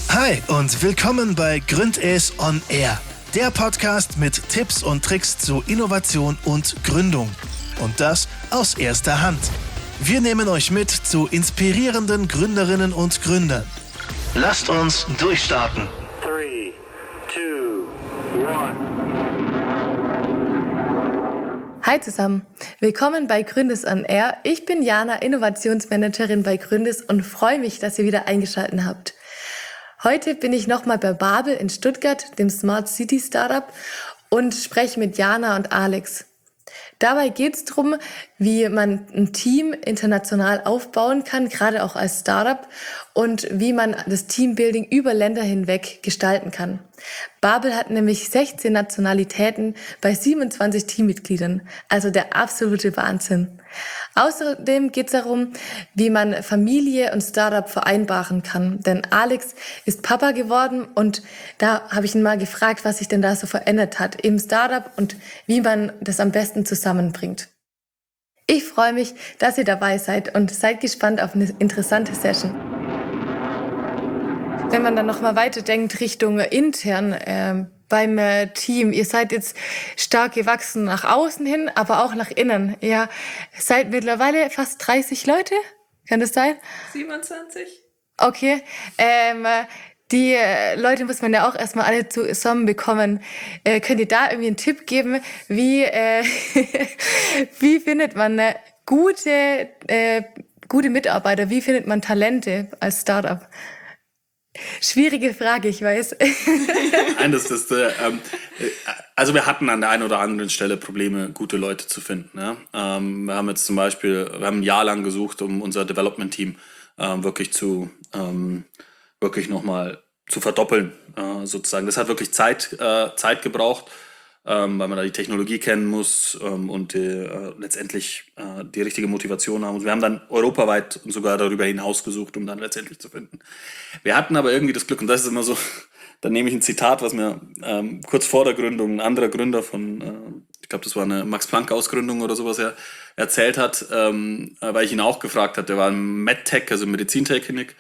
Hi und willkommen bei Gründes on Air, der Podcast mit Tipps und Tricks zu Innovation und Gründung. Und das aus erster Hand. Wir nehmen euch mit zu inspirierenden Gründerinnen und Gründern. Lasst uns durchstarten. 3, 2, 1. Hi zusammen, willkommen bei Gründes on Air. Ich bin Jana, Innovationsmanagerin bei Gründes und freue mich, dass ihr wieder eingeschaltet habt. Heute bin ich nochmal bei Babel in Stuttgart, dem Smart City Startup, und spreche mit Jana und Alex. Dabei geht es darum, wie man ein Team international aufbauen kann, gerade auch als Startup, und wie man das Teambuilding über Länder hinweg gestalten kann. Babel hat nämlich 16 Nationalitäten bei 27 Teammitgliedern, also der absolute Wahnsinn. Außerdem geht es darum, wie man Familie und Startup vereinbaren kann, denn Alex ist Papa geworden und da habe ich ihn mal gefragt, was sich denn da so verändert hat im Startup und wie man das am besten zusammenbringt. Ich freue mich, dass ihr dabei seid und seid gespannt auf eine interessante Session. Wenn man dann nochmal weiterdenkt Richtung intern beim Team, ihr seid jetzt stark gewachsen nach außen hin, aber auch nach innen. Ihr seid mittlerweile fast 30 Leute, kann das sein? 27. Okay, die Leute muss man ja auch erstmal alle zusammen bekommen. Könnt ihr da irgendwie einen Tipp geben, wie findet man gute Mitarbeiter, wie findet man Talente als Startup? Schwierige Frage, ich weiß. Nein, also wir hatten an der einen oder anderen Stelle Probleme, gute Leute zu finden. Ja? Wir haben jetzt zum Beispiel, ein Jahr lang gesucht, um unser Development-Team wirklich nochmal zu verdoppeln, sozusagen. Das hat wirklich Zeit gebraucht, weil man da die Technologie kennen muss und letztendlich die richtige Motivation haben. Und wir haben dann europaweit und sogar darüber hinaus gesucht, um dann letztendlich zu finden. Wir hatten aber irgendwie das Glück, und das ist immer so, dann nehme ich ein Zitat, was mir kurz vor der Gründung ein anderer Gründer von, ich glaube, das war eine Max-Planck-Ausgründung oder sowas, er erzählt hat, weil ich ihn auch gefragt habe, der war im MedTech, also Medizintechnik,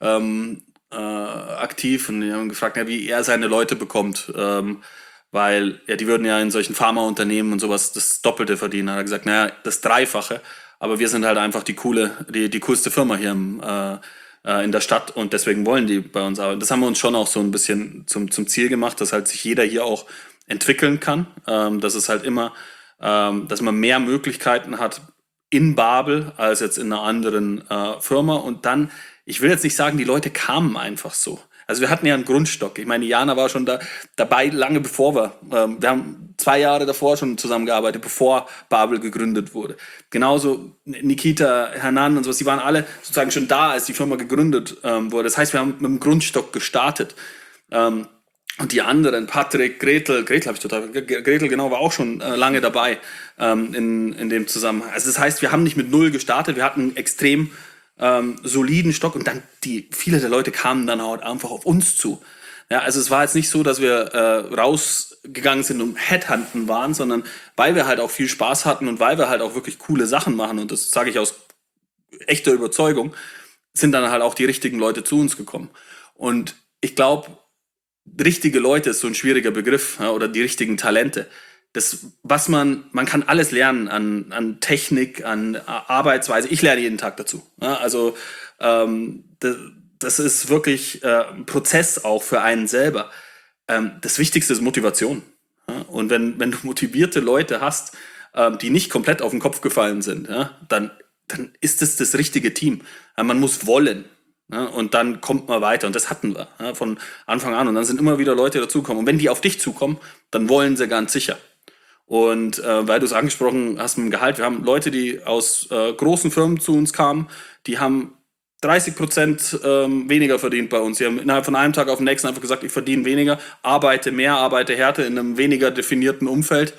aktiv, und wir haben gefragt, ja, wie er seine Leute bekommt, weil die würden ja in solchen Pharmaunternehmen und sowas das Doppelte verdienen. Er hat gesagt, naja, das Dreifache, aber wir sind halt einfach die coolste Firma hier in der Stadt und deswegen wollen die bei uns arbeiten. Das haben wir uns schon auch so ein bisschen zum Ziel gemacht, dass halt sich jeder hier auch entwickeln kann, dass es halt immer, dass man mehr Möglichkeiten hat in Babel als jetzt in einer anderen Firma. Und dann, ich will jetzt nicht sagen, die Leute kamen einfach so. Also wir hatten ja einen Grundstock. Ich meine, Jana war schon dabei, lange bevor wir haben 2 Jahre davor schon zusammengearbeitet, bevor Babel gegründet wurde. Genauso Nikita, Hernan und sowas, die waren alle sozusagen schon da, als die Firma gegründet wurde. Das heißt, wir haben mit dem Grundstock gestartet. Und die anderen, Patrick, Gretel genau, war auch schon lange dabei in dem Zusammenhang. Also das heißt, wir haben nicht mit null gestartet, wir hatten einen extrem soliden Stock und dann viele der Leute kamen dann auch einfach auf uns zu. Ja, also es war jetzt nicht so, dass wir rausgegangen sind und Headhunten waren, sondern weil wir halt auch viel Spaß hatten und weil wir halt auch wirklich coole Sachen machen, und das sage ich aus echter Überzeugung, sind dann halt auch die richtigen Leute zu uns gekommen. Und ich glaube, richtige Leute ist so ein schwieriger Begriff, ja, oder die richtigen Talente. Was man kann alles lernen an Technik, an Arbeitsweise. Ich lerne jeden Tag dazu. Ja, also das ist wirklich ein Prozess auch für einen selber. Das Wichtigste ist Motivation. Ja? Und wenn du motivierte Leute hast, die nicht komplett auf den Kopf gefallen sind, ja, dann ist es das richtige Team. Ja, man muss wollen. Ja, und dann kommt man weiter. Und das hatten wir, ja, von Anfang an. Und dann sind immer wieder Leute dazugekommen. Und wenn die auf dich zukommen, dann wollen sie ganz sicher. Und weil du es angesprochen hast mit dem Gehalt, wir haben Leute, die aus großen Firmen zu uns kamen, die haben 30% weniger verdient bei uns. Die haben innerhalb von einem Tag auf den nächsten einfach gesagt, ich verdiene weniger, arbeite mehr, arbeite härter in einem weniger definierten Umfeld.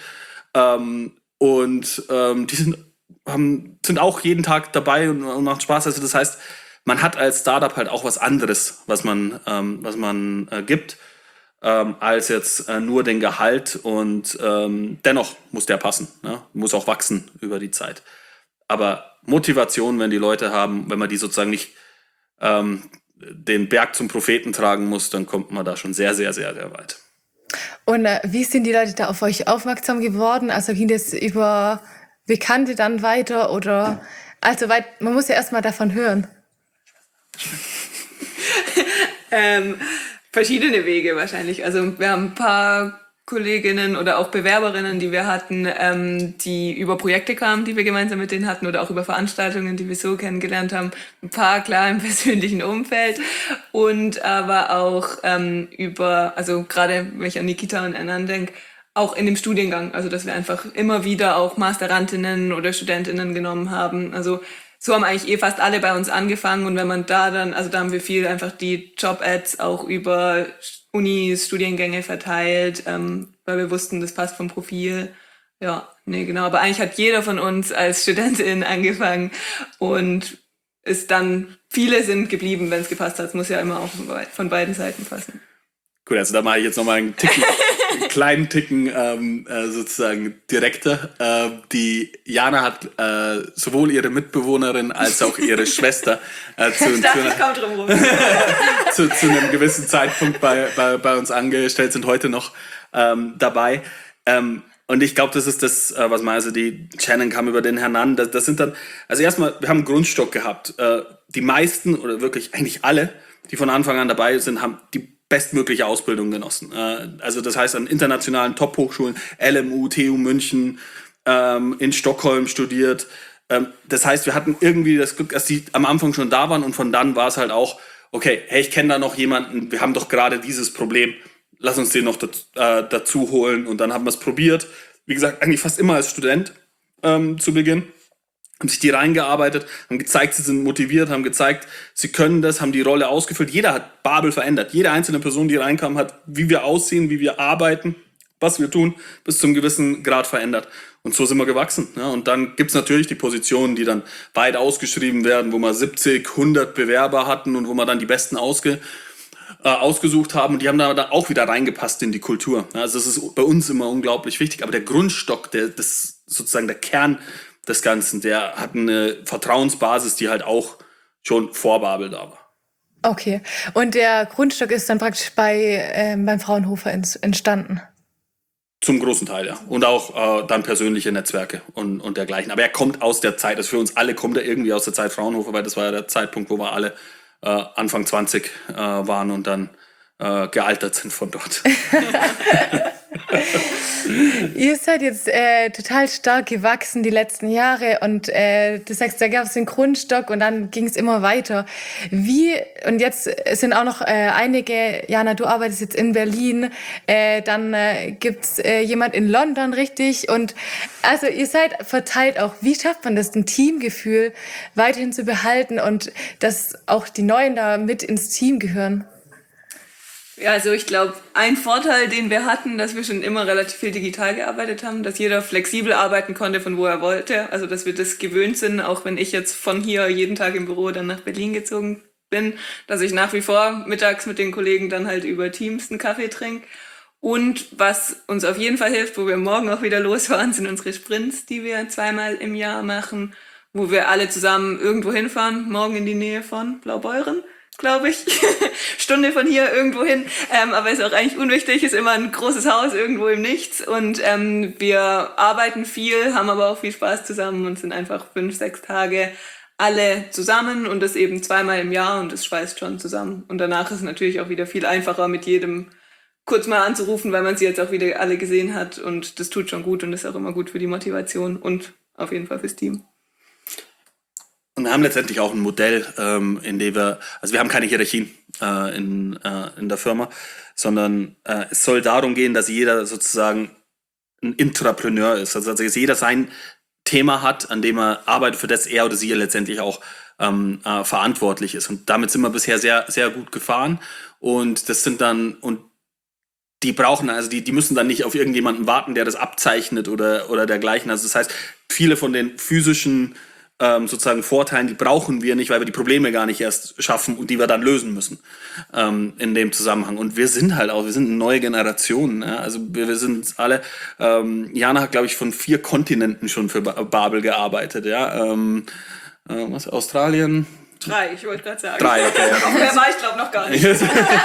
Die sind auch jeden Tag dabei und macht Spaß. Also das heißt, man hat als Startup halt auch was anderes, was man gibt, als jetzt nur den Gehalt, und dennoch muss der passen, ne? Muss auch wachsen über die Zeit. Aber Motivation, wenn die Leute haben, wenn man die sozusagen nicht den Berg zum Propheten tragen muss, dann kommt man da schon sehr, sehr, sehr, sehr weit. Und wie sind die Leute da auf euch aufmerksam geworden? Also ging das über Bekannte dann weiter oder also man muss ja erstmal davon hören. Verschiedene Wege wahrscheinlich. Also wir haben ein paar Kolleginnen oder auch Bewerberinnen, die wir hatten, die über Projekte kamen, die wir gemeinsam mit denen hatten oder auch über Veranstaltungen, die wir so kennengelernt haben. Ein paar klar im persönlichen Umfeld und aber auch also gerade wenn ich an Nikita und Annan denke, auch in dem Studiengang. Also dass wir einfach immer wieder auch Masterantinnen oder Studentinnen genommen haben. Also so haben eigentlich fast alle bei uns angefangen und wenn man da dann, also da haben wir viel einfach die Job-Ads auch über Unis, Studiengänge verteilt, weil wir wussten, das passt vom Profil. Ja, nee, genau. Aber eigentlich hat jeder von uns als Studentin angefangen und viele sind geblieben, wenn es gepasst hat. Es muss ja immer auch von beiden Seiten passen. Gut, also da mache ich jetzt nochmal einen kleinen Ticken sozusagen direkter. Die Jana hat sowohl ihre Mitbewohnerin als auch ihre Schwester zu einem gewissen Zeitpunkt bei uns angestellt, sind heute noch dabei. Und ich glaube, das ist das, was man, also die Shannon kam über den Hernan, das sind dann, also erstmal, wir haben einen Grundstock gehabt. Die meisten oder wirklich eigentlich alle, die von Anfang an dabei sind, haben die bestmögliche Ausbildung genossen. Also das heißt an internationalen Top-Hochschulen, LMU, TU München, in Stockholm studiert. Das heißt, wir hatten irgendwie das Glück, dass die am Anfang schon da waren und von dann war es halt auch, okay, hey, ich kenne da noch jemanden, wir haben doch gerade dieses Problem, lass uns den noch dazu holen und dann haben wir es probiert. Wie gesagt, eigentlich fast immer als Student zu Beginn. Haben sich die reingearbeitet, haben gezeigt, sie sind motiviert, haben gezeigt, sie können das, haben die Rolle ausgefüllt. Jeder hat Babel verändert. Jede einzelne Person, die reinkam, hat, wie wir aussehen, wie wir arbeiten, was wir tun, bis zum gewissen Grad verändert. Und so sind wir gewachsen. Ja, und dann gibt's natürlich die Positionen, die dann weit ausgeschrieben werden, wo wir 70, 100 Bewerber hatten und wo wir dann die Besten ausgesucht haben. Und die haben da auch wieder reingepasst in die Kultur. Ja, also das ist bei uns immer unglaublich wichtig. Aber der Grundstock, das sozusagen der Kern des Ganzen, der hat eine Vertrauensbasis, die halt auch schon vor Babel da war. Okay, und der Grundstock ist dann praktisch beim Fraunhofer entstanden? Zum großen Teil, ja. Und auch dann persönliche Netzwerke und dergleichen. Aber er kommt aus der Zeit, also für uns alle kommt er irgendwie aus der Zeit Fraunhofer, weil das war ja der Zeitpunkt, wo wir alle Anfang 20 waren und dann gealtert sind von dort. Ihr seid jetzt total stark gewachsen die letzten Jahre und du sagst, da gab es den Grundstock und dann ging es immer weiter. Und jetzt sind auch noch einige, Jana, du arbeitest jetzt in Berlin, dann gibt's jemand in London, richtig? Und also ihr seid verteilt auch. Wie schafft man das, ein Teamgefühl weiterhin zu behalten und dass auch die Neuen da mit ins Team gehören? Ja, also ich glaube, ein Vorteil, den wir hatten, dass wir schon immer relativ viel digital gearbeitet haben, dass jeder flexibel arbeiten konnte, von wo er wollte. Also dass wir das gewöhnt sind, auch wenn ich jetzt von hier jeden Tag im Büro dann nach Berlin gezogen bin, dass ich nach wie vor mittags mit den Kollegen dann halt über Teams einen Kaffee trinke. Und was uns auf jeden Fall hilft, wo wir morgen auch wieder losfahren, sind unsere Sprints, die wir 2-mal im Jahr machen, wo wir alle zusammen irgendwo hinfahren, morgen in die Nähe von Blaubeuren, glaube ich. Stunde von hier irgendwo hin. Aber ist auch eigentlich unwichtig, ist immer ein großes Haus irgendwo im Nichts. Und wir arbeiten viel, haben aber auch viel Spaß zusammen und sind einfach 5-6 Tage alle zusammen und das eben 2-mal im Jahr und das schweißt schon zusammen. Und danach ist es natürlich auch wieder viel einfacher, mit jedem kurz mal anzurufen, weil man sie jetzt auch wieder alle gesehen hat und das tut schon gut und ist auch immer gut für die Motivation und auf jeden Fall fürs Team. Und wir haben letztendlich auch ein Modell, in dem wir haben keine Hierarchien in der Firma, sondern es soll darum gehen, dass jeder sozusagen ein Intrapreneur ist. Also dass jeder sein Thema hat, an dem er arbeitet, für das er oder sie letztendlich auch verantwortlich ist. Und damit sind wir bisher sehr, sehr gut gefahren. Und das sind dann, und die brauchen, also die müssen dann nicht auf irgendjemanden warten, der das abzeichnet oder dergleichen. Also das heißt, viele von den physischen sozusagen Vorteilen, die brauchen wir nicht, weil wir die Probleme gar nicht erst schaffen und die wir dann lösen müssen in dem Zusammenhang. Und wir sind halt auch, wir sind eine neue Generation. Ja? Also wir sind alle, Jana hat, glaube ich, von 4 Kontinenten schon für Babel gearbeitet. Ja? Australien, 3, ich wollte gerade sagen. 3, okay. Ja. Auf mehr war ich glaube noch gar nicht.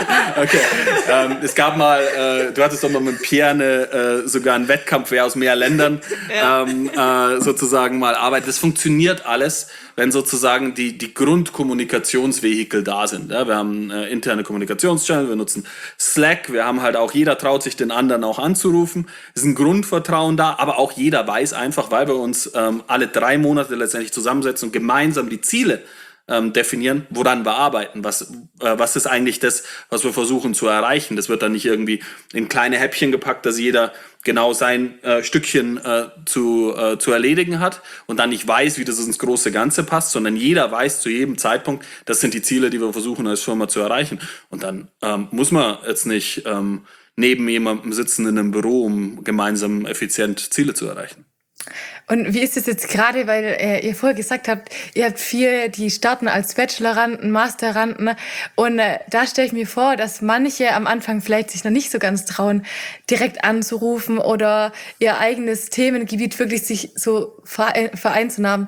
Okay. Es gab mal, du hattest doch mal mit Pierre sogar einen Wettkampf, wer aus mehr Ländern sozusagen mal arbeitet. Das funktioniert alles, wenn sozusagen die Grundkommunikationsvehikel da sind. Ja, wir haben interne Kommunikationschannel, wir nutzen Slack, wir haben halt auch, jeder traut sich den anderen auch anzurufen. Es ist ein Grundvertrauen da, aber auch jeder weiß einfach, weil wir uns alle 3 Monate letztendlich zusammensetzen und gemeinsam die Ziele definieren, woran wir arbeiten. Was ist eigentlich das, was wir versuchen zu erreichen? Das wird dann nicht irgendwie in kleine Häppchen gepackt, dass jeder genau sein Stückchen zu erledigen hat und dann nicht weiß, wie das ins große Ganze passt, sondern jeder weiß zu jedem Zeitpunkt, das sind die Ziele, die wir versuchen als Firma zu erreichen. Und dann muss man jetzt nicht neben jemandem sitzen in einem Büro, um gemeinsam effizient Ziele zu erreichen. Und wie ist es jetzt gerade, weil ihr vorher gesagt habt, ihr habt 4, die starten als Bacheloranden, Masteranden und da stelle ich mir vor, dass manche am Anfang vielleicht sich noch nicht so ganz trauen, direkt anzurufen oder ihr eigenes Themengebiet wirklich sich so vereinzunahmen.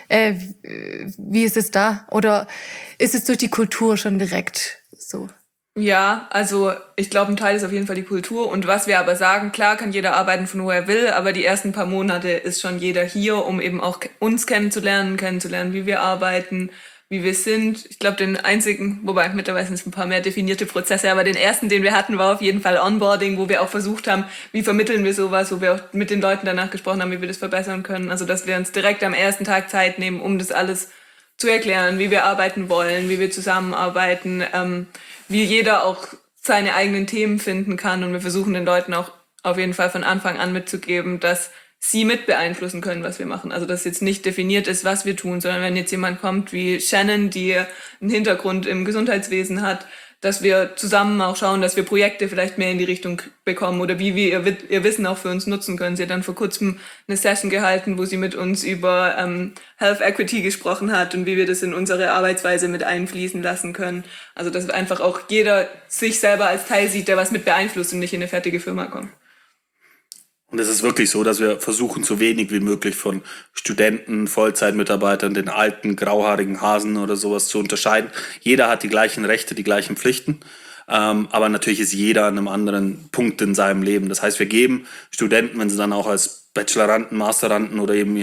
Wie ist es da? Oder ist es durch die Kultur schon direkt so? Ja, also ich glaube, ein Teil ist auf jeden Fall die Kultur. Und was wir aber sagen, klar kann jeder arbeiten, von wo er will, aber die ersten paar Monate ist schon jeder hier, um eben auch uns kennenzulernen, wie wir arbeiten, wie wir sind. Ich glaube, den einzigen, wobei mittlerweile sind es ein paar mehr definierte Prozesse, aber den ersten, den wir hatten, war auf jeden Fall Onboarding, wo wir auch versucht haben, wie vermitteln wir sowas, wo wir auch mit den Leuten danach gesprochen haben, wie wir das verbessern können. Also, dass wir uns direkt am ersten Tag Zeit nehmen, um das alles zu erklären, wie wir arbeiten wollen, wie wir zusammenarbeiten, wie jeder auch seine eigenen Themen finden kann. Und wir versuchen den Leuten auch auf jeden Fall von Anfang an mitzugeben, dass sie mit beeinflussen können, was wir machen. Also dass jetzt nicht definiert ist, was wir tun, sondern wenn jetzt jemand kommt wie Shannon, die einen Hintergrund im Gesundheitswesen hat, dass wir zusammen auch schauen, dass wir Projekte vielleicht mehr in die Richtung bekommen oder wie wir ihr Wissen auch für uns nutzen können. Sie hat dann vor kurzem eine Session gehalten, wo sie mit uns über Health Equity gesprochen hat und wie wir das in unsere Arbeitsweise mit einfließen lassen können. Also dass einfach auch jeder sich selber als Teil sieht, der was mit beeinflusst und nicht in eine fertige Firma kommt. Und es ist wirklich so, dass wir versuchen, so wenig wie möglich von Studenten, Vollzeitmitarbeitern, den alten, grauhaarigen Hasen oder sowas zu unterscheiden. Jeder hat die gleichen Rechte, die gleichen Pflichten. Aber natürlich ist jeder an einem anderen Punkt in seinem Leben. Das heißt, wir geben Studenten, wenn sie dann auch als Bacheloranden, Masteranden oder eben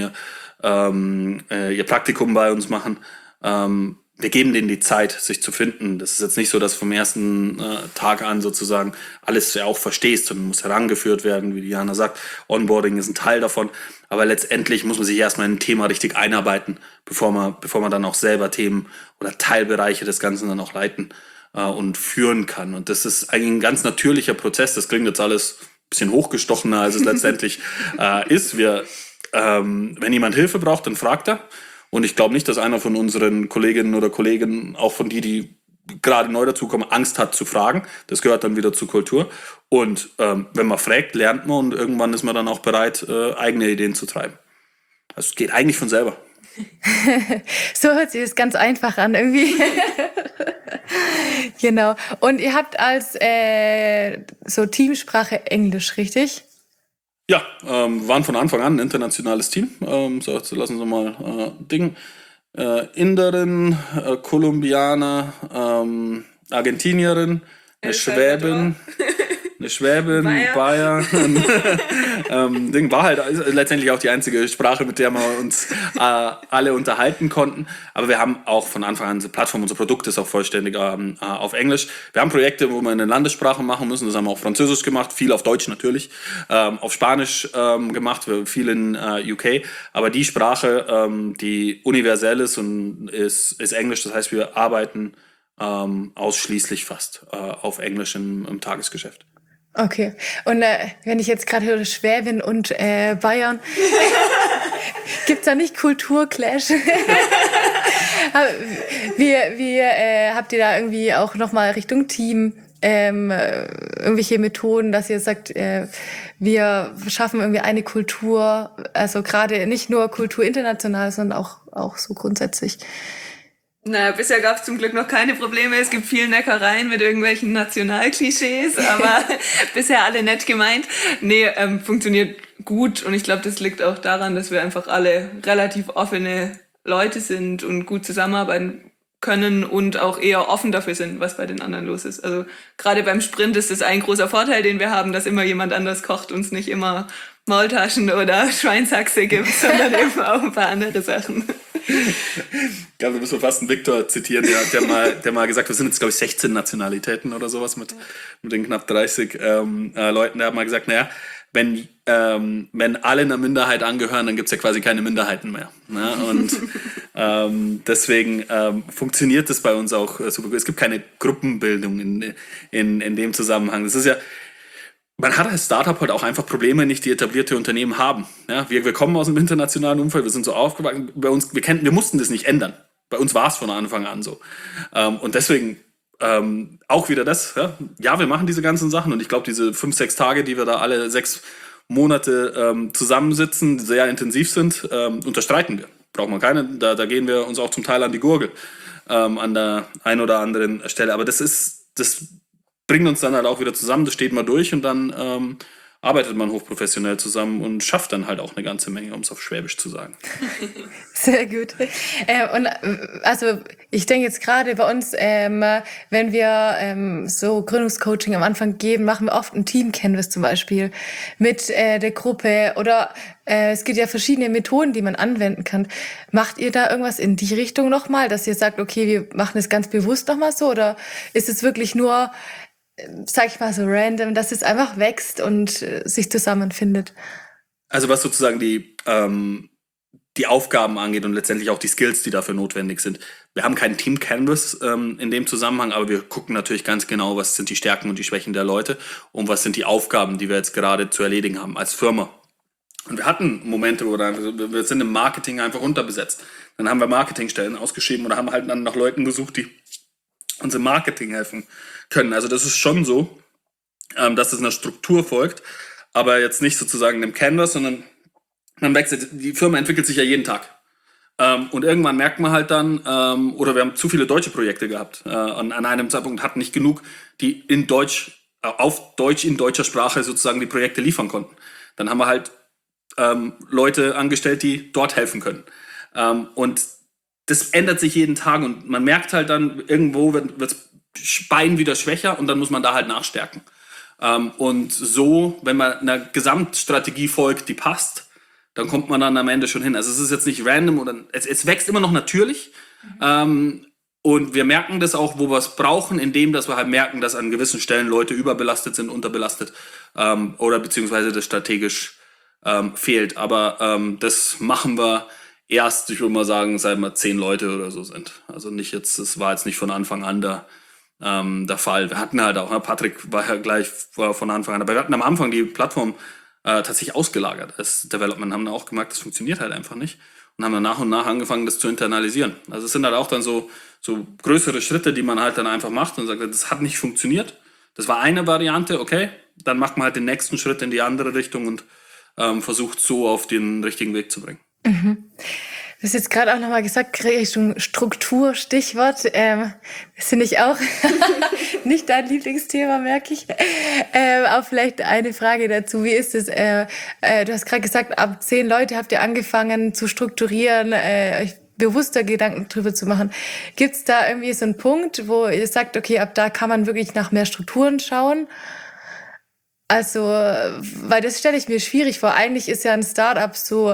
ihr Praktikum bei uns machen, wir geben denen die Zeit, sich zu finden. Das ist jetzt nicht so, dass vom ersten Tag an sozusagen alles ja auch verstehst, sondern muss herangeführt werden, wie Diana sagt. Onboarding ist ein Teil davon. Aber letztendlich muss man sich erstmal in ein Thema richtig einarbeiten, bevor man dann auch selber Themen oder Teilbereiche des Ganzen dann auch leiten und führen kann. Und das ist eigentlich ein ganz natürlicher Prozess. Das klingt jetzt alles ein bisschen hochgestochener, als es letztendlich ist. Wenn jemand Hilfe braucht, dann fragt er. Und ich glaube nicht, dass einer von unseren Kolleginnen oder Kollegen, auch von die gerade neu dazukommen, Angst hat zu fragen. Das gehört dann wieder zur Kultur. Und wenn man fragt, lernt man und irgendwann ist man dann auch bereit, eigene Ideen zu treiben. Also es geht eigentlich von selber. So hört sich das ganz einfach an irgendwie. Genau. Und ihr habt als so Teamsprache Englisch, richtig? Ja, waren von Anfang an ein internationales Team. So, jetzt lassen Sie mal Inderin, Kolumbianer, Argentinierin, eine Schwäbin, Bayer. War halt letztendlich auch die einzige Sprache, mit der wir uns alle unterhalten konnten. Aber wir haben auch von Anfang an, unsere Plattform, unser Produkt ist auch vollständig auf Englisch. Wir haben Projekte, wo wir in den Landessprachen machen müssen. Das haben wir auf Französisch gemacht, viel auf Deutsch natürlich, auf Spanisch gemacht, viel in UK. Aber die Sprache, die universell ist, ist Englisch. Das heißt, wir arbeiten ausschließlich fast auf Englisch im Tagesgeschäft. Okay. Und wenn ich jetzt gerade höre Schwäbin und Bayern, gibt's da nicht Kulturclash? Wie habt ihr da irgendwie auch nochmal Richtung Team irgendwelche Methoden, dass ihr sagt, wir schaffen irgendwie eine Kultur, also gerade nicht nur Kultur international, sondern auch so grundsätzlich? Naja, bisher gab es zum Glück noch keine Probleme. Es gibt viel Neckereien mit irgendwelchen Nationalklischees, aber bisher alle nett gemeint. Nee, funktioniert gut und ich glaube, das liegt auch daran, dass wir einfach alle relativ offene Leute sind und gut zusammenarbeiten. können und auch eher offen dafür sind, was bei den anderen los ist. Also gerade beim Sprint ist das ein großer Vorteil, den wir haben, dass immer jemand anders kocht und es nicht immer Maultaschen oder Schweinshaxe gibt, sondern eben auch ein paar andere Sachen. Ja, wir müssen fast einen Viktor zitieren, der mal gesagt hat, wir sind jetzt, glaube ich, 16 Nationalitäten oder sowas mit den knapp 30 Leuten. Der hat mal gesagt, naja, wenn alle einer Minderheit angehören, dann gibt es ja quasi keine Minderheiten mehr. Ne? Und deswegen funktioniert das bei uns auch super gut. Es gibt keine Gruppenbildung in dem Zusammenhang. Das ist ja, man hat als Startup halt auch einfach Probleme, nicht die etablierte Unternehmen haben. Ja? Wir kommen aus dem internationalen Umfeld, wir sind so aufgewachsen, wir mussten das nicht ändern. Bei uns war es von Anfang an so. Und deswegen auch wieder das, ja, wir machen diese ganzen Sachen und ich glaube, diese 5-6 Tage, die wir da alle 6 Monate zusammensitzen, sehr intensiv sind, unterstreiten wir. Braucht man keine, da gehen wir uns auch zum Teil an die Gurgel an der einen oder anderen Stelle. Aber das bringt uns dann halt auch wieder zusammen, das steht mal durch und dann arbeitet man hochprofessionell zusammen und schafft dann halt auch eine ganze Menge, um es auf Schwäbisch zu sagen. Sehr gut. Und also ich denke jetzt gerade bei uns, wenn wir so Gründungscoaching am Anfang geben, machen wir oft ein Team-Canvas zum Beispiel mit der Gruppe oder es gibt ja verschiedene Methoden, die man anwenden kann. Macht ihr da irgendwas in die Richtung nochmal, dass ihr sagt, okay, wir machen es ganz bewusst nochmal so oder ist es wirklich nur, sag ich mal so random, dass es einfach wächst und sich zusammenfindet? Also was sozusagen die Aufgaben angeht und letztendlich auch die Skills, die dafür notwendig sind. Wir haben keinen Team Canvas in dem Zusammenhang, aber wir gucken natürlich ganz genau, was sind die Stärken und die Schwächen der Leute und was sind die Aufgaben, die wir jetzt gerade zu erledigen haben als Firma. Und wir hatten Momente, wo wir sind im Marketing einfach unterbesetzt. Dann haben wir Marketingstellen ausgeschrieben oder haben halt dann nach Leuten gesucht, die uns im Marketing helfen können. Also das ist schon so, dass es einer Struktur folgt, aber jetzt nicht sozusagen einem Canvas, sondern man wechselt. Die Firma entwickelt sich ja jeden Tag. Und irgendwann merkt man halt dann, oder wir haben zu viele deutsche Projekte gehabt. An einem Zeitpunkt hatten nicht genug, die auf Deutsch in deutscher Sprache sozusagen die Projekte liefern konnten. Dann haben wir halt Leute angestellt, die dort helfen können. Und das ändert sich jeden Tag und man merkt halt dann, irgendwo wird das Bein wieder schwächer und dann muss man da halt nachstärken. Und so, wenn man einer Gesamtstrategie folgt, die passt, dann kommt man dann am Ende schon hin. Also es ist jetzt nicht random oder es wächst immer noch natürlich. Und wir merken das auch, wo wir es brauchen, indem dass wir halt merken, dass an gewissen Stellen Leute überbelastet sind, unterbelastet oder beziehungsweise das strategisch fehlt. Aber das machen wir erst, ich würde mal sagen, seit wir 10 Leute oder so sind. Also nicht jetzt, das war jetzt nicht von Anfang an der Fall. Wir hatten halt auch, Patrick war von Anfang an, aber wir hatten am Anfang die Plattform tatsächlich ausgelagert als Development, haben auch gemerkt, das funktioniert halt einfach nicht und haben dann nach und nach angefangen, das zu internalisieren. Also es sind halt auch dann so größere Schritte, die man halt dann einfach macht und sagt, das hat nicht funktioniert. Das war eine Variante, okay, dann macht man halt den nächsten Schritt in die andere Richtung und versucht so auf den richtigen Weg zu bringen. Mhm. Du hast jetzt gerade auch nochmal gesagt, Richtung Struktur, Stichwort. Das finde ich auch nicht dein Lieblingsthema, merke ich. Aber vielleicht eine Frage dazu. Wie ist es? Du hast gerade gesagt, ab 10 Leute habt ihr angefangen zu strukturieren, euch bewusster Gedanken drüber zu machen. Gibt es da irgendwie so einen Punkt, wo ihr sagt, okay, ab da kann man wirklich nach mehr Strukturen schauen? Also, weil das stelle ich mir schwierig vor. Eigentlich ist ja ein Startup so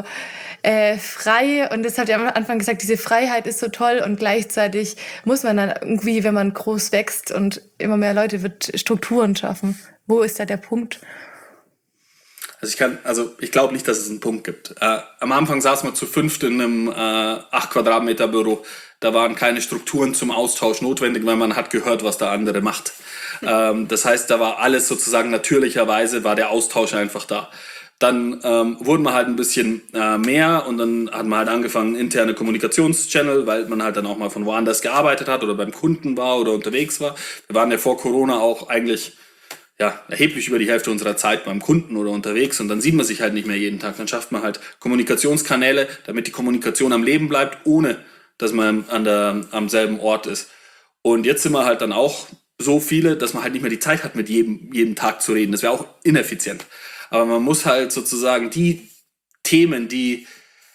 frei und das habt ihr am Anfang gesagt, diese Freiheit ist so toll und gleichzeitig muss man dann irgendwie, wenn man groß wächst und immer mehr Leute wird, Strukturen schaffen. Wo ist da der Punkt? Also ich glaube nicht, dass es einen Punkt gibt. Am Anfang saßen wir zu 5 in einem 8 Quadratmeter Büro. Da waren keine Strukturen zum Austausch notwendig, weil man hat gehört, was der andere macht. Das heißt, da war alles sozusagen natürlicherweise, war der Austausch einfach da. Dann wurden wir halt ein bisschen mehr und dann hat man halt angefangen, interne Kommunikationschannel, weil man halt dann auch mal von woanders gearbeitet hat oder beim Kunden war oder unterwegs war. Wir waren ja vor Corona auch eigentlich erheblich über die Hälfte unserer Zeit beim Kunden oder unterwegs und dann sieht man sich halt nicht mehr jeden Tag. Dann schafft man halt Kommunikationskanäle, damit die Kommunikation am Leben bleibt, ohne dass man am selben Ort ist. Und jetzt sind wir halt dann auch so viele, dass man halt nicht mehr die Zeit hat, mit jedem Tag zu reden. Das wäre auch ineffizient. Aber man muss halt sozusagen die Themen, die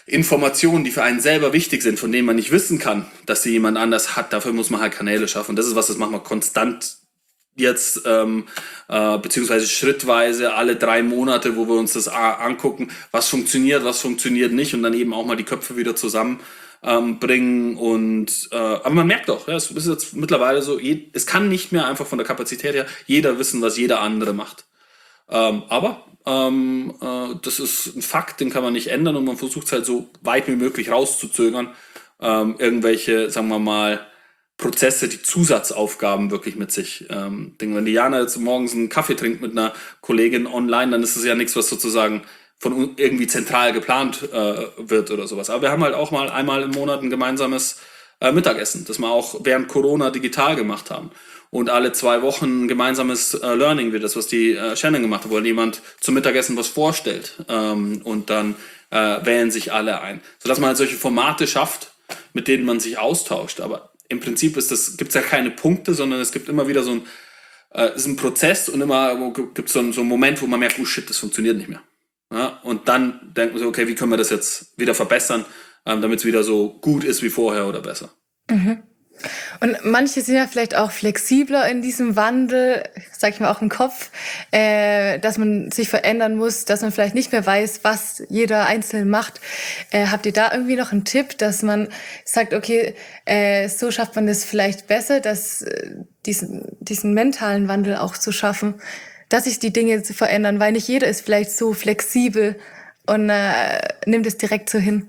Informationen, die für einen selber wichtig sind, von denen man nicht wissen kann, dass sie jemand anders hat, dafür muss man halt Kanäle schaffen. Und das ist was, das machen wir konstant jetzt, beziehungsweise schrittweise alle 3 Monate, wo wir uns das angucken, was funktioniert nicht und dann eben auch mal die Köpfe wieder zusammen bringen. Und aber man merkt doch, ja, es ist jetzt mittlerweile so, es kann nicht mehr einfach von der Kapazität her jeder wissen, was jeder andere macht. Aber das ist ein Fakt, den kann man nicht ändern und man versucht es halt so weit wie möglich rauszuzögern. Irgendwelche, sagen wir mal, Prozesse, die Zusatzaufgaben wirklich mit sich. Wenn die Jana jetzt morgens einen Kaffee trinkt mit einer Kollegin online, dann ist es ja nichts, was sozusagen von irgendwie zentral geplant wird oder sowas. Aber wir haben halt auch mal einmal im Monat ein gemeinsames Mittagessen, das wir auch während Corona digital gemacht haben. Und alle 2 Wochen ein gemeinsames Learning wird das, was die Shannon gemacht hat, wo jemand zum Mittagessen was vorstellt und dann wählen sich alle ein. Sodass man halt solche Formate schafft, mit denen man sich austauscht. Aber im Prinzip gibt es ja keine Punkte, sondern es gibt immer wieder so ist ein Prozess und immer gibt es so einen Moment, wo man merkt, oh shit, das funktioniert nicht mehr. Ja? Und dann denkt man so, okay, wie können wir das jetzt wieder verbessern, damit es wieder so gut ist wie vorher oder besser. Mhm. Und manche sind ja vielleicht auch flexibler in diesem Wandel, sag ich mal auch im Kopf, dass man sich verändern muss, dass man vielleicht nicht mehr weiß, was jeder einzeln macht. Habt ihr da irgendwie noch einen Tipp, dass man sagt, okay, so schafft man das vielleicht besser, dass diesen mentalen Wandel auch zu schaffen, dass sich die Dinge zu verändern, weil nicht jeder ist vielleicht so flexibel und nimmt es direkt so hin.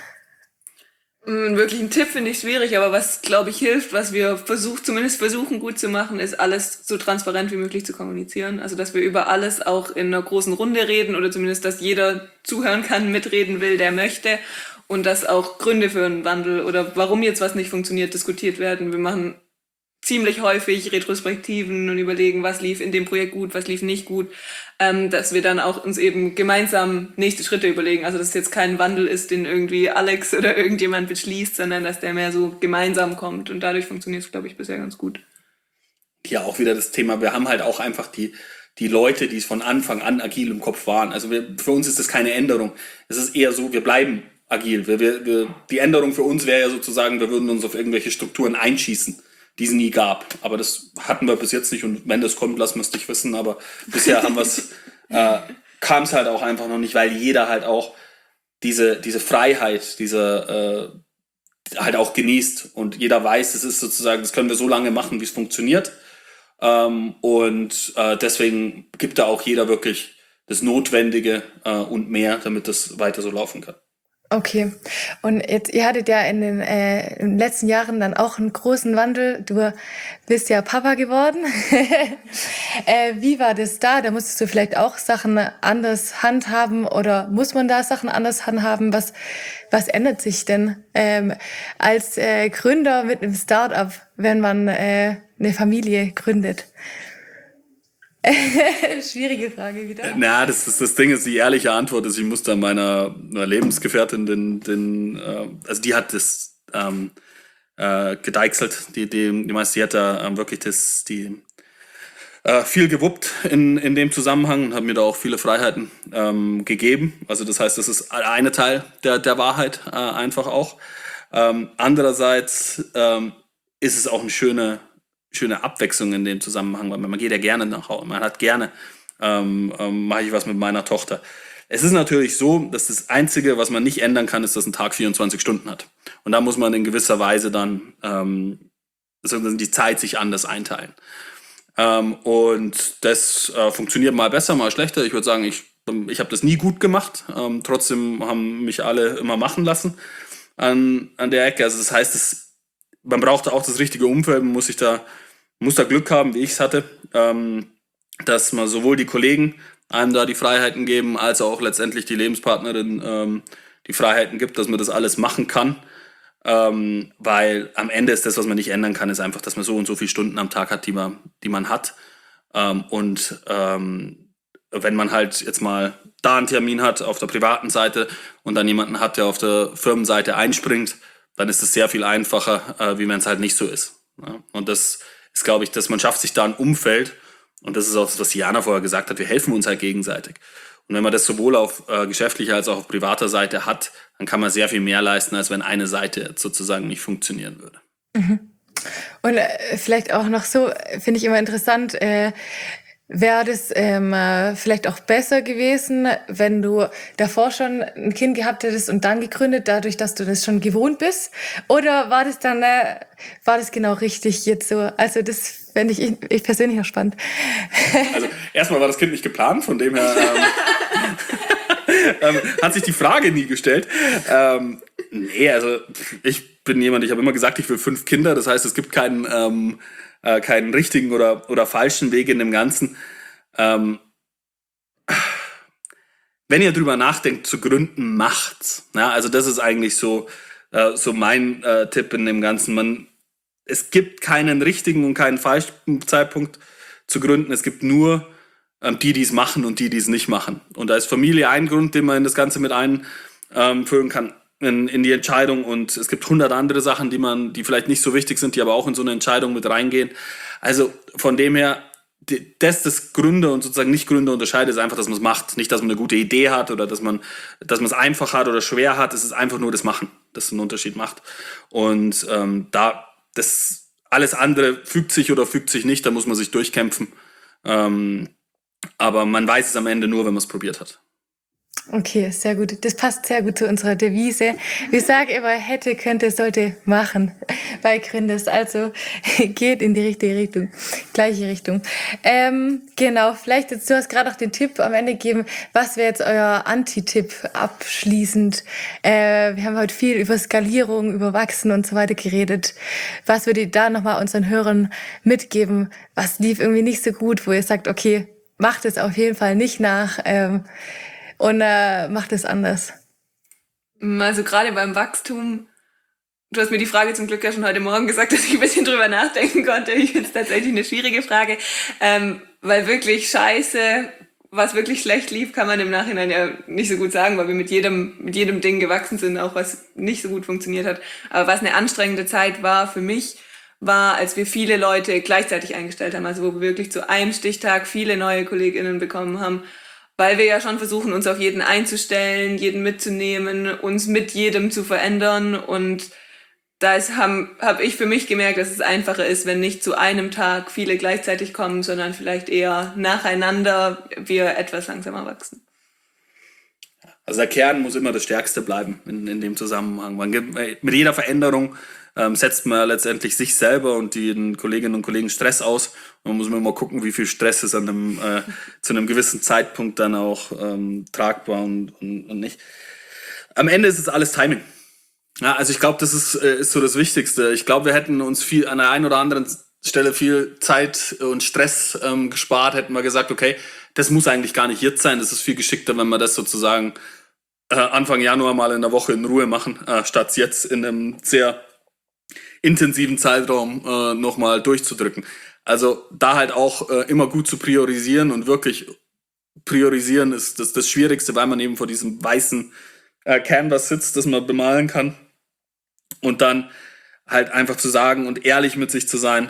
Wirklich ein Tipp finde ich schwierig, aber was, glaube ich, hilft, was wir zumindest versuchen gut zu machen, ist alles so transparent wie möglich zu kommunizieren. Also, dass wir über alles auch in einer großen Runde reden oder zumindest, dass jeder zuhören kann, mitreden will, der möchte und dass auch Gründe für einen Wandel oder warum jetzt was nicht funktioniert, diskutiert werden. Wir machen ziemlich häufig Retrospektiven und überlegen, was lief in dem Projekt gut, was lief nicht gut, dass wir dann auch uns eben gemeinsam nächste Schritte überlegen. Also dass es jetzt kein Wandel ist, den irgendwie Alex oder irgendjemand beschließt, sondern dass der mehr so gemeinsam kommt und dadurch funktioniert es, glaube ich, bisher ganz gut. Ja, auch wieder das Thema, wir haben halt auch einfach die Leute, die es von Anfang an agil im Kopf waren. Also für uns ist das keine Änderung. Es ist eher so, wir bleiben agil. Die Änderung für uns wäre ja sozusagen, wir würden uns auf irgendwelche Strukturen einschießen, die es nie gab. Aber das hatten wir bis jetzt nicht und wenn das kommt, lassen wir es nicht wissen. Aber bisher kam es halt auch einfach noch nicht, weil jeder halt auch diese Freiheit, halt auch genießt und jeder weiß, es ist sozusagen, das können wir so lange machen, wie es funktioniert. Deswegen gibt da auch jeder wirklich das Notwendige und mehr, damit das weiter so laufen kann. Okay. Und jetzt, ihr hattet ja in den letzten Jahren dann auch einen großen Wandel. Du bist ja Papa geworden. Wie war das da? Da musstest du vielleicht auch Sachen anders handhaben oder muss man da Sachen anders handhaben? Was ändert sich denn als Gründer mit einem Startup, wenn man eine Familie gründet? Schwierige Frage wieder. Das Ding ist, die ehrliche Antwort ist, ich musste meiner Lebensgefährtin also die hat das gedeichselt, die meiste, die hat da wirklich viel gewuppt in dem Zusammenhang und hat mir da auch viele Freiheiten gegeben. Also das heißt, das ist eine Teil der Wahrheit einfach auch. Andererseits ist es auch eine schöne Abwechslung in dem Zusammenhang, weil man geht ja gerne nach Hause, man hat gerne, mache ich was mit meiner Tochter. Es ist natürlich so, dass das Einzige, was man nicht ändern kann, ist, dass ein Tag 24 Stunden hat. Und da muss man in gewisser Weise dann die Zeit sich anders einteilen. Und das funktioniert mal besser, mal schlechter. Ich würde sagen, ich habe das nie gut gemacht. Trotzdem haben mich alle immer machen lassen an der Ecke. Also das heißt, man braucht auch das richtige Umfeld, man muss da Glück haben, wie ich es hatte, dass man sowohl die Kollegen einem da die Freiheiten geben, als auch letztendlich die Lebenspartnerin die Freiheiten gibt, dass man das alles machen kann. Weil am Ende ist das, was man nicht ändern kann, ist einfach, dass man so und so viele Stunden am Tag hat, die man hat. Wenn man halt jetzt mal da einen Termin hat auf der privaten Seite und dann jemanden hat, der auf der Firmenseite einspringt, dann ist es sehr viel einfacher, wie wenn es halt nicht so ist. Ja? Und das ist, glaube ich, dass man schafft sich da ein Umfeld, und das ist auch das, was Jana vorher gesagt hat, wir helfen uns halt gegenseitig. Und wenn man das sowohl auf geschäftlicher als auch auf privater Seite hat, dann kann man sehr viel mehr leisten, als wenn eine Seite sozusagen nicht funktionieren würde. Und vielleicht auch noch so, finde ich immer interessant, wäre das vielleicht auch besser gewesen, wenn du davor schon ein Kind gehabt hättest und dann gegründet, dadurch, dass du das schon gewohnt bist? Oder war das genau richtig jetzt so? Also das fände ich persönlich noch spannend. Also erstmal war das Kind nicht geplant, von dem her hat sich die Frage nie gestellt. Nee, also ich bin jemand, ich habe immer gesagt, ich will 5 Kinder. Das heißt, es gibt keinen richtigen oder falschen Weg in dem Ganzen. Wenn ihr drüber nachdenkt, zu gründen, macht's. Ja, also das ist eigentlich so mein Tipp in dem Ganzen. Es gibt keinen richtigen und keinen falschen Zeitpunkt zu gründen. Es gibt nur die es machen und die es nicht machen. Und da ist Familie ein Grund, den man in das Ganze mit einführen kann in die Entscheidung. Und es gibt 100 andere Sachen, die vielleicht nicht so wichtig sind, die aber auch in so eine Entscheidung mit reingehen. Also von dem her, das Gründer und sozusagen Nicht-Gründer unterscheidet, ist einfach, dass man es macht. Nicht, dass man eine gute Idee hat oder dass man es einfach hat oder schwer hat. Es ist einfach nur das Machen, das einen Unterschied macht. Und das alles andere fügt sich oder fügt sich nicht, da muss man sich durchkämpfen. Aber man weiß es am Ende nur, wenn man es probiert hat. Okay, sehr gut. Das passt sehr gut zu unserer Devise. Wir sagen immer, hätte, könnte, sollte, machen bei Gründers. Also geht in die richtige Richtung, gleiche Richtung. Genau, vielleicht jetzt, du hast gerade auch den Tipp am Ende gegeben. Was wäre jetzt euer Anti-Tipp abschließend? Wir haben heute viel über Skalierung, über Wachsen und so weiter geredet. Was würdet ihr da nochmal unseren Hörern mitgeben? Was lief irgendwie nicht so gut, wo ihr sagt, okay, macht es auf jeden Fall nicht nach, und macht es anders. Also gerade beim Wachstum, du hast mir die Frage zum Glück ja schon heute Morgen gesagt, dass ich ein bisschen drüber nachdenken konnte. Ich finde es tatsächlich eine schwierige Frage, weil wirklich scheiße, was wirklich schlecht lief, kann man im Nachhinein ja nicht so gut sagen, weil wir mit jedem Ding gewachsen sind, auch was nicht so gut funktioniert hat. Aber was eine anstrengende Zeit war für mich, war, als wir viele Leute gleichzeitig eingestellt haben, also wo wir wirklich zu einem Stichtag viele neue KollegInnen bekommen haben, weil wir ja schon versuchen, uns auf jeden einzustellen, jeden mitzunehmen, uns mit jedem zu verändern. Und da hab ich für mich gemerkt, dass es einfacher ist, wenn nicht zu einem Tag viele gleichzeitig kommen, sondern vielleicht eher nacheinander wir etwas langsamer wachsen. Also der Kern muss immer das Stärkste bleiben in dem Zusammenhang. Mit jeder Veränderung setzt man letztendlich sich selber und den Kolleginnen und Kollegen Stress aus. Und man muss immer gucken, wie viel Stress ist zu einem gewissen Zeitpunkt dann auch tragbar und nicht. Am Ende ist es alles Timing. Ja, also ich glaube, das ist so das Wichtigste. Ich glaube, wir hätten uns an der einen oder anderen Stelle viel Zeit und Stress gespart, hätten wir gesagt, okay, das muss eigentlich gar nicht jetzt sein. Das ist viel geschickter, wenn wir das sozusagen Anfang Januar mal in der Woche in Ruhe machen, statt jetzt in einem sehr intensiven Zeitraum nochmal durchzudrücken. Also da halt auch immer gut zu priorisieren, und wirklich priorisieren ist das Schwierigste, weil man eben vor diesem weißen Canvas sitzt, das man bemalen kann, und dann halt einfach zu sagen und ehrlich mit sich zu sein,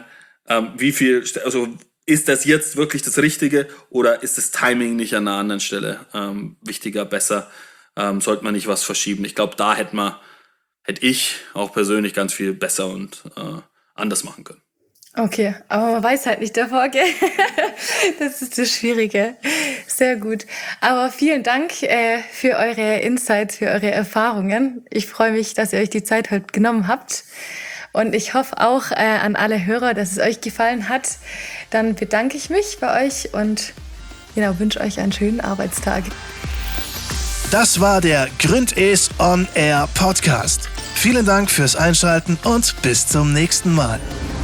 ist das jetzt wirklich das Richtige oder ist das Timing nicht an einer anderen Stelle wichtiger, besser, sollte man nicht was verschieben. Ich glaube, da hätte ich auch persönlich ganz viel besser und anders machen können. Okay, aber man weiß halt nicht davor, gell? Das ist das Schwierige. Sehr gut. Aber vielen Dank für eure Insights, für eure Erfahrungen. Ich freue mich, dass ihr euch die Zeit heute genommen habt. Und ich hoffe auch an alle Hörer, dass es euch gefallen hat. Dann bedanke ich mich bei euch und wünsche euch einen schönen Arbeitstag. Das war der Gründes on Air Podcast. Vielen Dank fürs Einschalten und bis zum nächsten Mal.